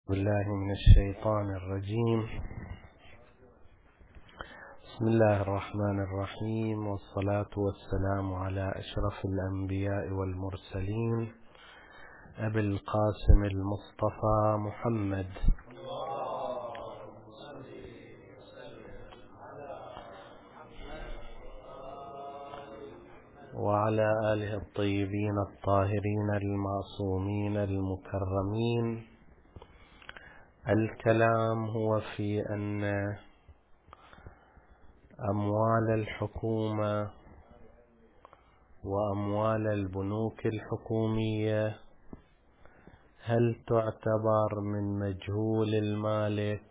بالله من الشيطان الرجيم. بسم الله الرحمن الرحيم، والصلاة والسلام على أشرف الأنبياء والمرسلين أبي القاسم المصطفى محمد وعلى آله الطيبين الطاهرين المعصومين المكرمين. الكلام هو في أن أموال الحكومة وأموال البنوك الحكومية هل تعتبر من مجهول المالك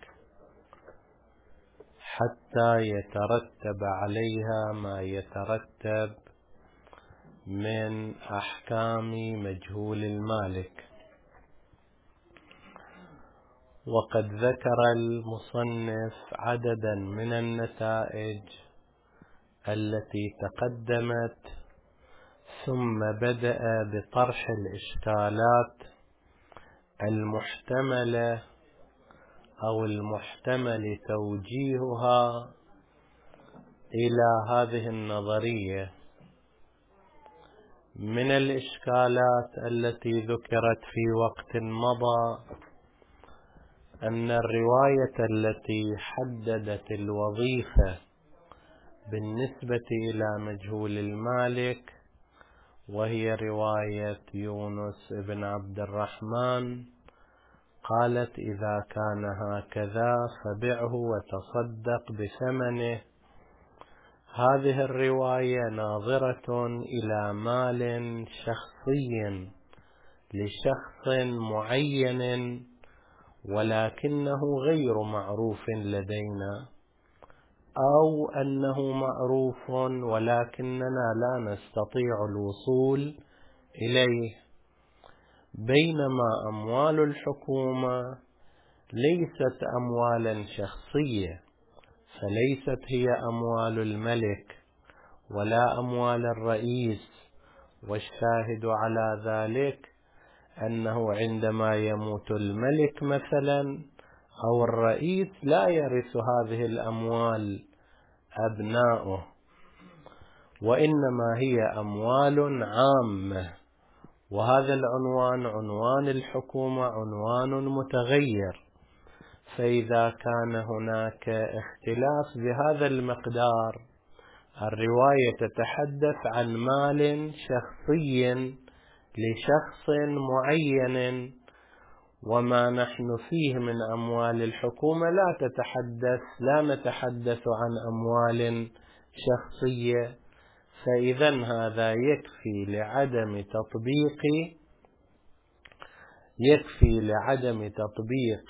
حتى يترتب عليها ما يترتب من أحكام مجهول المالك؟ وقد ذكر المصنف عددا من النتائج التي تقدمت، ثم بدأ بطرح الإشكالات المحتملة أو المحتمل توجيهها إلى هذه النظرية. من الإشكالات التي ذكرت في وقت مضى أن الرواية التي حددت الوظيفة بالنسبة إلى مجهول المالك، وهي رواية يونس بن عبد الرحمن، قالت: إذا كان هكذا فبعه وتصدق بثمنه. هذه الرواية ناظرة إلى مال شخصي لشخص معين، ولكنه غير معروف لدينا، أو أنه معروف ولكننا لا نستطيع الوصول إليه. بينما أموال الحكومة ليست أموالا شخصية، فليست هي أموال الملك ولا أموال الرئيس، والشاهد على ذلك أنه عندما يموت الملك مثلا أو الرئيس لا يرث هذه الأموال أبناؤه، وإنما هي أموال عامة. وهذا العنوان، عنوان الحكومة، عنوان متغير. فإذا كان هناك اختلاف بهذا المقدار، الرواية تتحدث عن مال شخصي لشخص معين، وما نحن فيه من أموال الحكومة لا نتحدث عن أموال شخصية. فإذا هذا يكفي لعدم تطبيق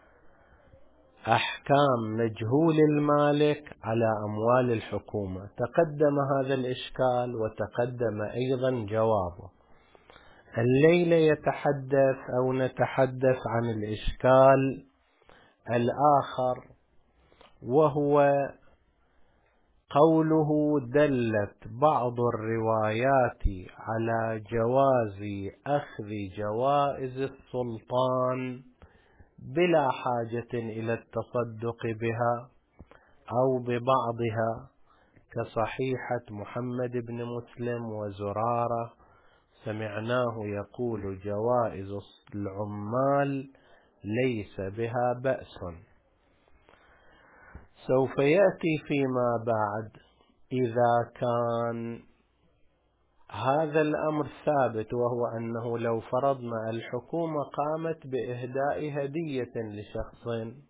أحكام مجهول المالك على أموال الحكومة. تقدم هذا الإشكال وتقدم أيضا جوابه. الليلة نتحدث عن الإشكال الآخر، وهو قوله: دلت بعض الروايات على جواز أخذ جوائز السلطان بلا حاجة إلى التصدق بها أو ببعضها، كصحيحة محمد بن مسلم وزرارة، سمعناه يقول: جوائز العمال ليس بها بأس. سوف يأتي فيما بعد إذا كان هذا الأمر ثابت، وهو أنه لو فرضنا الحكومة قامت بإهداء هدية لشخص،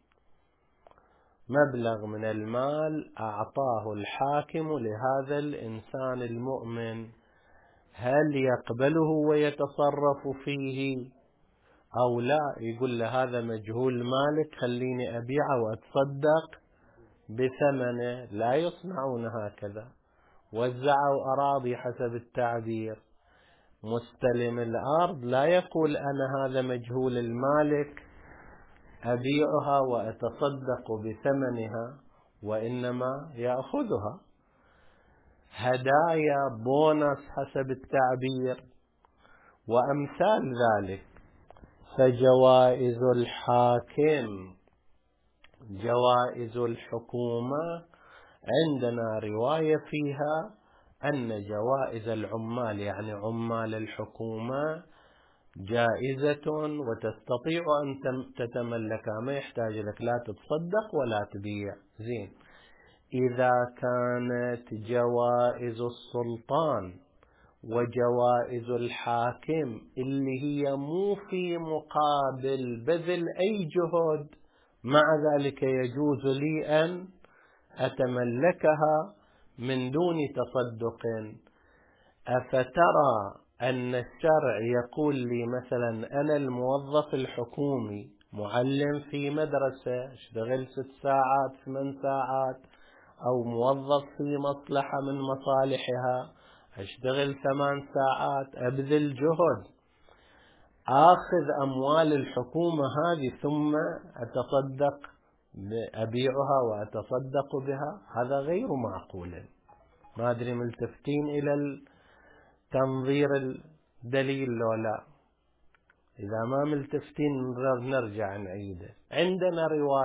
مبلغ من المال أعطاه الحاكم لهذا الإنسان المؤمن، هل يقبله ويتصرف فيه أو لا؟ يقول له: هذا مجهول مالك، خليني أبيعه وأتصدق بثمنه. لا يصنعون هكذا. وزعوا أراضي حسب التعبير. مستلم الأرض لا يقول: أنا هذا مجهول المالك أبيعها وأتصدق بثمنها، وإنما يأخذها هدايا، بونص حسب التعبير وأمثال ذلك. فجوائز الحاكم جوائز الحكومة عندنا رواية فيها أن جوائز العمال يعني عمال الحكومة جائزة وتستطيع أن تتملكها، ما يحتاج لك لا تتصدق ولا تبيع. زين، إذا كانت جوائز السلطان وجوائز الحاكم اللي هي مو في مقابل بذل أي جهد، مع ذلك يجوز لي أن أتملكها من دون تصدق، أفترى أن الشرع يقول لي مثلا أنا الموظف الحكومي معلم في مدرسة اشتغل 6 ساعات 8 ساعات، أو موظف في مصلحة من مصالحها اشتغل 8 ساعات أبذل جهد، آخذ أموال الحكومة هذه ثم أتصدق أبيعها وأتصدق بها؟ هذا غير معقول. ما أدري ملتفتين إلى تنظير الدليل لو لا؟ إذا ما ملتفتين نرجع نعيده. عندنا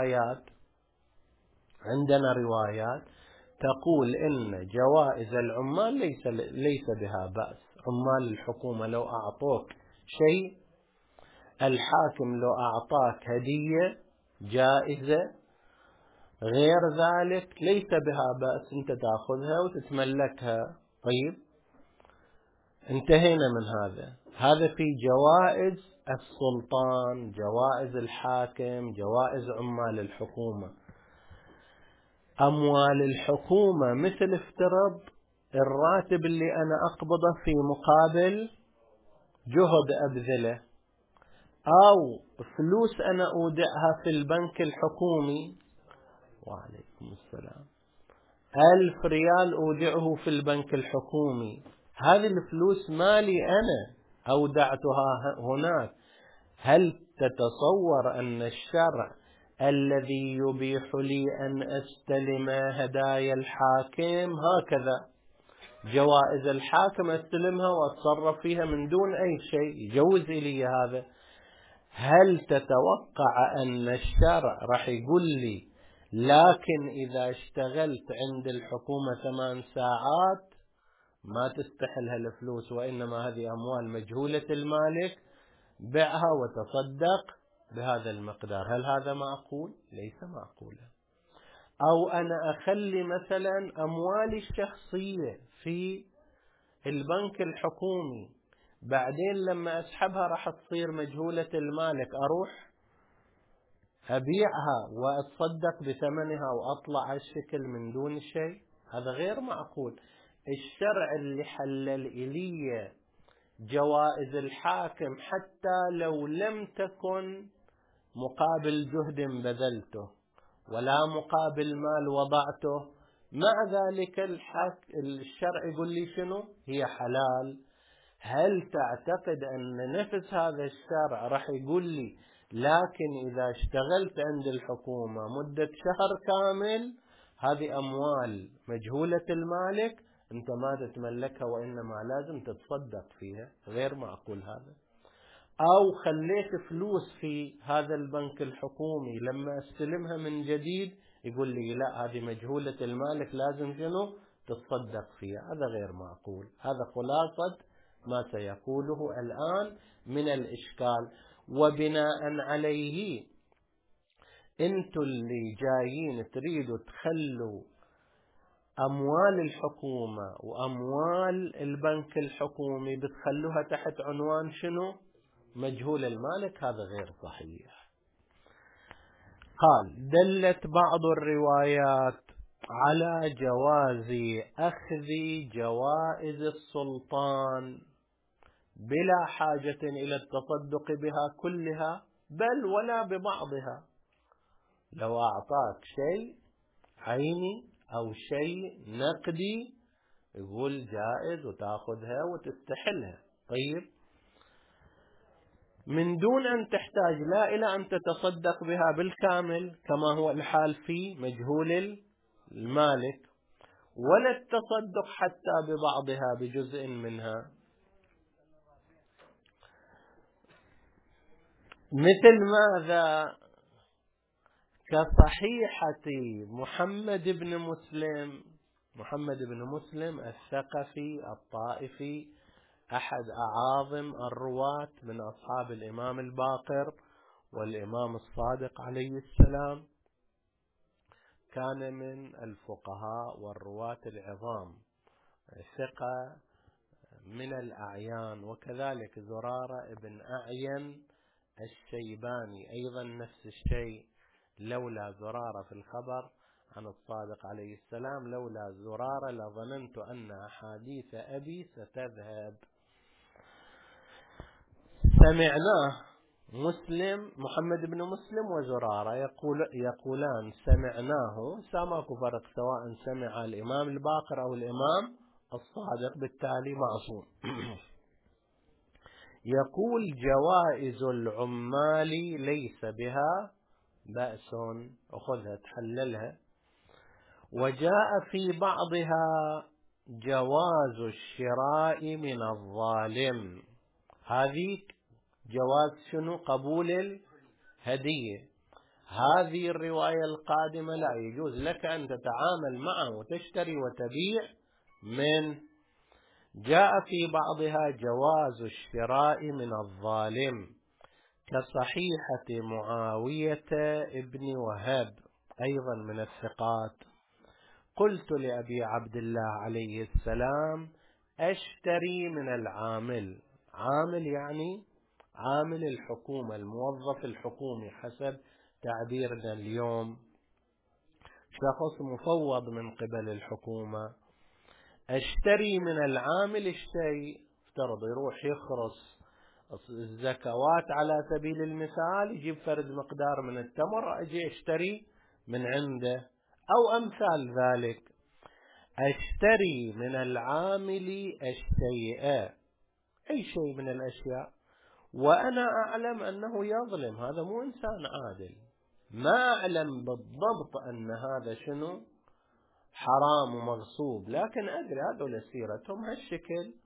روايات تقول إن جوائز العمال ليس بها بأس. عمال الحكومة لو أعطوك شيء، الحاكم لو أعطاك هدية جائزة غير ذلك ليس بها بأس، أنت تأخذها وتتملكها. طيب، انتهينا من هذا في جوائز السلطان، جوائز الحاكم، جوائز عمال الحكومة. أموال الحكومة مثل افترض الراتب اللي أنا أقبضه في مقابل جهد أبذله، أو فلوس أنا أودعها في البنك الحكومي، وعليكم السلام، 1000 ريال أودعه في البنك الحكومي، هذه الفلوس مالي أنا أودعتها هناك. هل تتصور أن الشرع الذي يبيح لي أن أستلم هدايا الحاكم هكذا جوائز الحاكم أستلمها وأتصرف فيها من دون أي شيء يجوز لي هذا؟ هل تتوقع أن الشرع راح يقول لي لكن إذا اشتغلت عند الحكومة 8 ساعات ما تستحل هالفلوس، وإنما هذه أموال مجهولة المالك، بيعها وتصدق بهذا المقدار؟ هل هذا معقول؟ ليس معقولا. أو أنا أخلي مثلا أموالي الشخصية في البنك الحكومي، بعدين لما أسحبها راح تصير مجهولة المالك، أروح أبيعها وأتصدق بثمنها وأطلع الشكل من دون شيء؟ هذا غير معقول. الشرع اللي حلل إلي جوائز الحاكم حتى لو لم تكن مقابل جهد بذلته ولا مقابل مال وضعته، مع ذلك الشرع يقول لي شنو؟ هي حلال. هل تعتقد أن نفس هذا الشرع راح يقول لي لكن إذا اشتغلت عند الحكومة مدة شهر كامل هذه أموال مجهولة المالك أنت ما تتملكها وإنما لازم تتصدق فيها؟ غير معقول هذا. أو خليت فلوس في هذا البنك الحكومي لما استلمها من جديد يقول لي لا هذه مجهولة المالك لازم شنو؟ تتصدق فيها. هذا غير معقول. هذا خلاصة ما سيقوله الآن من الإشكال. وبناء عليه انتوا اللي جايين تريدوا تخلوا أموال الحكومة وأموال البنك الحكومي بتخلوها تحت عنوان شنو؟ مجهول المالك. هذا غير صحيح. قال دلت بعض الروايات على جواز أخذ جوائز السلطان بلا حاجة إلى التصدق بها كلها بل ولا ببعضها. لو أعطاك شيء عيني أو شيء نقدي يقول جائز وتأخذها وتستحلها. طيب، من دون أن تحتاج لا إلى أن تتصدق بها بالكامل كما هو الحال في مجهول المالك، ولا التصدق حتى ببعضها بجزء منها. مثل ماذا؟ كصحيحة محمد بن مسلم الثقفي الطائفي، أحد أعاظم الرواة من أصحاب الإمام الباقر والإمام الصادق عليه السلام، كان من الفقهاء والرواة العظام، ثقة من الأعيان. وكذلك زرارة بن أعين الشيباني أيضا نفس الشيء، لولا زرارة في الخبر عن الصادق عليه السلام، لولا زرارة لظننت أن أحاديث أبي ستذهب. سمعناه محمد بن مسلم وزرارة يقولان سمعناه، ساماكو فرق سواء سمع الإمام الباقر أو الإمام الصادق، بالتالي معصوم. يقول جوائز العمال ليس بها بأس، أخذها تحللها. وجاء في بعضها جواز الشراء من الظالم، هذه جواز شنو؟ قبول الهدية. هذه الرواية القادمة لا يجوز لك أن تتعامل معه وتشتري وتبيع من. جاء في بعضها جواز الشراء من الظالم، كصحيحة معاوية ابن وهب أيضا من الثقات. قلت لأبي عبد الله عليه السلام أشتري من العامل، عامل يعني عامل الحكومة، الموظف الحكومي حسب تعبيرنا اليوم، شخص مفوض من قبل الحكومة. أشتري من العامل الشيء، افترض يروح يخرص الزكوات على سبيل المثال، يجيب فرد مقدار من التمر، أجي أشتري من عنده، أو أمثال ذلك. أشتري من العامل الشيء، أي شيء من الأشياء، وأنا أعلم أنه يظلم، هذا مو إنسان عادل، ما أعلم بالضبط أن هذا شنو حرام ومغصوب، لكن أدري هذول سيرتهم هالشكل،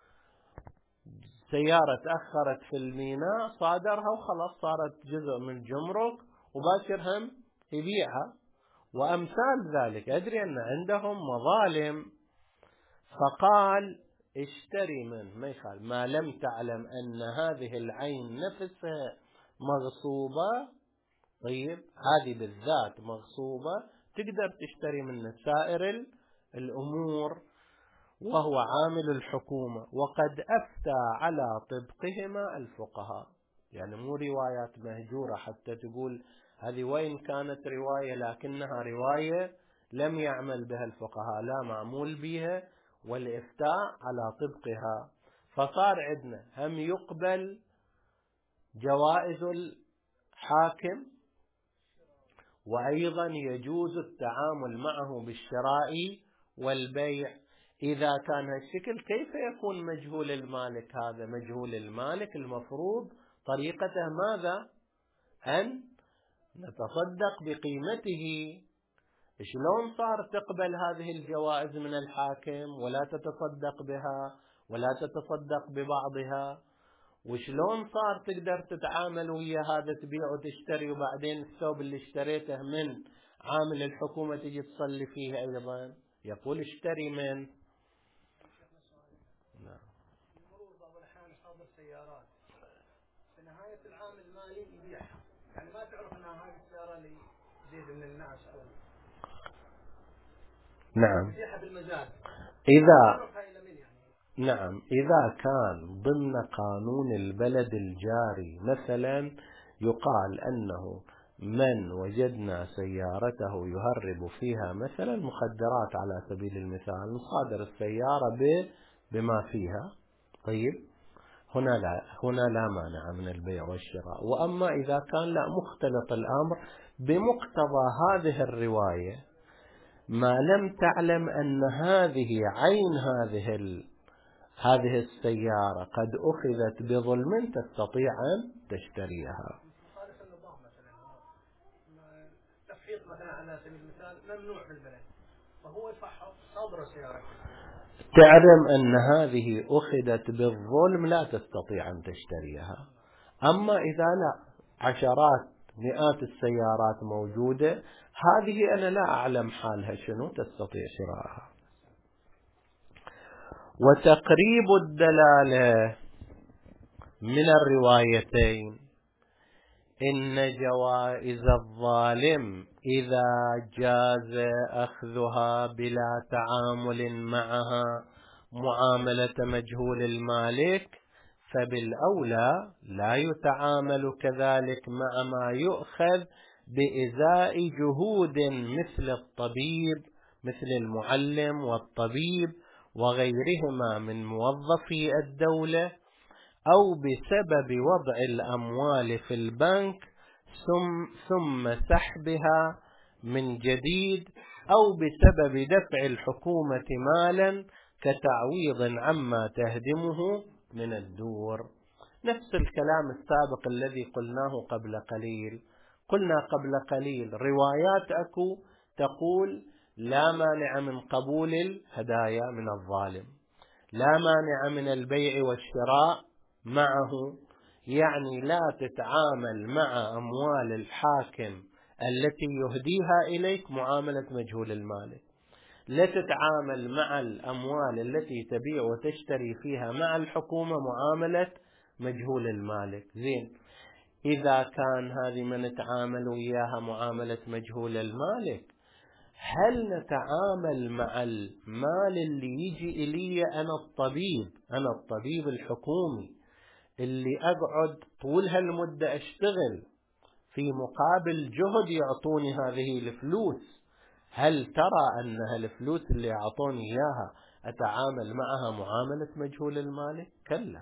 سيارة تأخرت في الميناء صادرها وخلاص صارت جزء من الجمرك وباكر هم يبيعها، وأمثال ذلك. أدري أن عندهم مظالم، فقال اشتري منه ما يخال، ما لم تعلم أن هذه العين نفسها مغصوبة. طيب هذه بالذات مغصوبة، تقدر تشتري منه سائر الأمور، وهو عامل الحكومة. وقد أفتى على طبقهما الفقهاء، يعني مو روايات مهجورة حتى تقول هذه وين كانت رواية لكنها رواية لم يعمل بها الفقهاء، لا، معمول بها والإفتاء على طبقها. فصار عندنا هم يقبل جوائز الحاكم، وأيضا يجوز التعامل معه بالشراء والبيع. إذا كان هالشكل كيف يكون مجهول المالك؟ هذا مجهول المالك المفروض طريقته ماذا؟ أن نتصدق بقيمته. شلون صار تقبل هذه الجوائز من الحاكم ولا تتصدق بها ولا تتصدق ببعضها؟ وشلون صار تقدر تتعامل ويا هذا، تبيع وتشتري، وبعدين الثوب اللي اشتريته من عامل الحكومة تجي تصلي فيه أيضا؟ يقول اشتري من. نعم. المرور بعض الأحيان يصادر سيارات في نهاية العام المالي يبيعها، يعني ما تعرف أنها هذه السيارة اللي زيد من الناس أو نعم يبيعها بالمزاد. نعم إذا كان ضمن قانون البلد الجاري مثلا، يقال أنه من وجدنا سيارته يهرب فيها مثلا مخدرات على سبيل المثال، نصادر السيارة بما فيها. طيب هنا لا مانع من البيع والشراء. وأما إذا كان لا، مختلط الأمر بمقتضى هذه الرواية، ما لم تعلم أن هذه عين هذه السيارة قد أخذت بظلم تستطيع أن تشتريها. مخالف النظام مثلا، تفحيط مثلا على سبيل المثال ممنوع في البلد، فهو يفحص صدر سيارة، تعلم أن هذه أخذت بالظلم لا تستطيع أن تشتريها. أما إذا لا، عشرات مئات السيارات موجودة، هذه أنا لا أعلم حالها شنو، تستطيع شرائها. وتقريب الدلالة من الروايتين إن جوائز الظالم إذا جاز أخذها بلا تعامل معها معاملة مجهول المالك، فبالأولى لا يتعامل كذلك مع ما يؤخذ بإزاء جهود مثل الطبيب، مثل المعلم والطبيب وغيرهما من موظفي الدولة، أو بسبب وضع الأموال في البنك ثم سحبها من جديد، أو بسبب دفع الحكومة مالا كتعويض عما تهدمه من الدور. نفس الكلام السابق الذي قلناه قبل قليل. قلنا قبل قليل روايات أكو تقول لا مانع من قبول الهدايا من الظالم، لا مانع من البيع والشراء معه، يعني لا تتعامل مع أموال الحاكم التي يهديها إليك معاملة مجهول المالك، لا تتعامل مع الأموال التي تبيع وتشتري فيها مع الحكومة معاملة مجهول المالك. زين، إذا كان هذه من نتعامل وياها معاملة مجهول المالك، هل نتعامل مع المال اللي يجي إلي أنا الطبيب الحكومي اللي أقعد طول هالمدة أشتغل في مقابل جهد يعطوني هذه الفلوس، هل ترى أن هالفلوس اللي يعطوني إياها أتعامل معها معاملة مجهول المالك؟ كلا.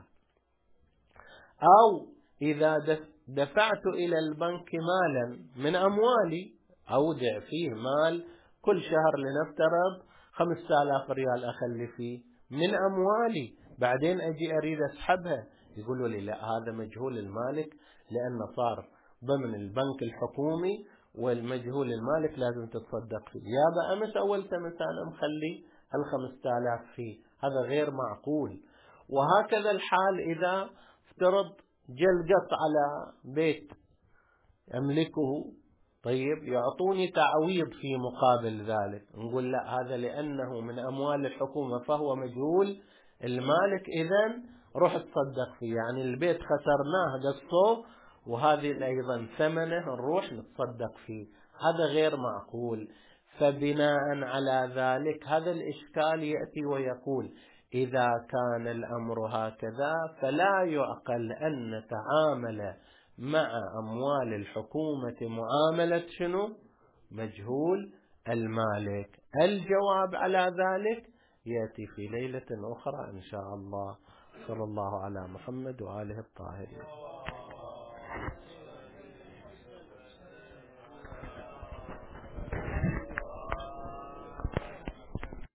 أو إذا دفعت إلى البنك مالا من أموالي، أودع فيه مال كل شهر لنفترض 5000 ريال أخلي فيه من أموالي، بعدين أجي أريد أسحبها، يقولوا لي لا، هذا مجهول المالك لأنه صار ضمن البنك الحكومي والمجهول المالك لازم تتصدق فيه. يا بأمس أول سنة مخلي 5000 فيه، هذا غير معقول. وهكذا الحال إذا افترض جلقط على بيت أملكه، طيب يعطوني تعويض في مقابل ذلك، نقول لا، هذا لأنه من أموال الحكومة فهو مجهول المالك، إذن روح تصدق فيه، يعني البيت خسرناه قصوه وهذه أيضا ثمنه نروح نتصدق فيه، هذا غير معقول. فبناء على ذلك هذا الإشكال يأتي ويقول إذا كان الأمر هكذا فلا يعقل أن نتعامل مع أموال الحكومة معاملة شنو؟ مجهول المالك. الجواب على ذلك يأتي في ليلة أخرى إن شاء الله. صلى الله على محمد وآله الطاهرين.